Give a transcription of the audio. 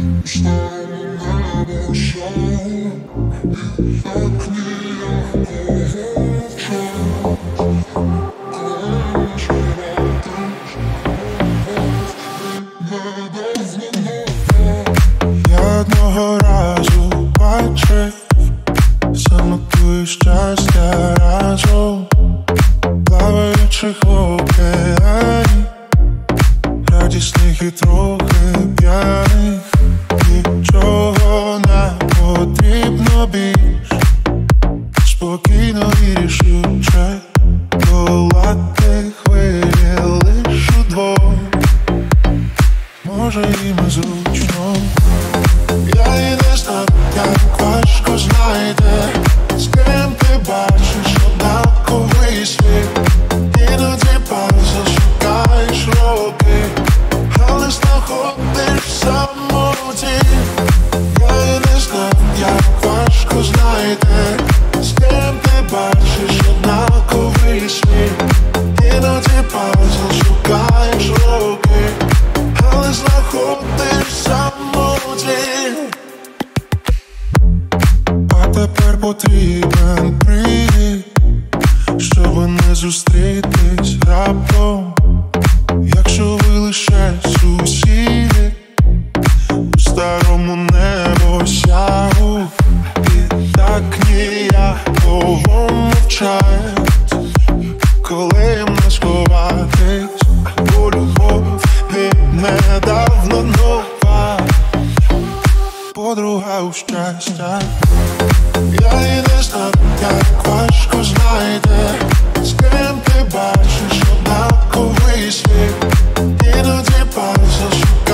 Я одного разу бачив, занотую щастя разом, плаваючих в океані, радісних і трохи п'яних. Нічого не потрібно більш, спокійно і рішуче долати хвилі лиш удвох. Може їм зручно. Я і не знаю, як важко знайти, з ким ти бачиш однаковий світ. Іноді паузу шукаєш роки, але знаходиш самоті. Я і не знаю, як важко знайти, з ким ти бачиш однаковий світ. Іноді паузу шукаєш роки, але знаходиш самоті. А тепер потрібен привід, щоб не зустрітись раптом. Якщо ви лише сусіди у старому небосягу, і так ніяково мовчать, коли їм не сховатись, бо любов недавно нова подруга у щастя. Я і не знаю, як важко знайти, з ким ти бачиш однаковий світ. Іноді паузу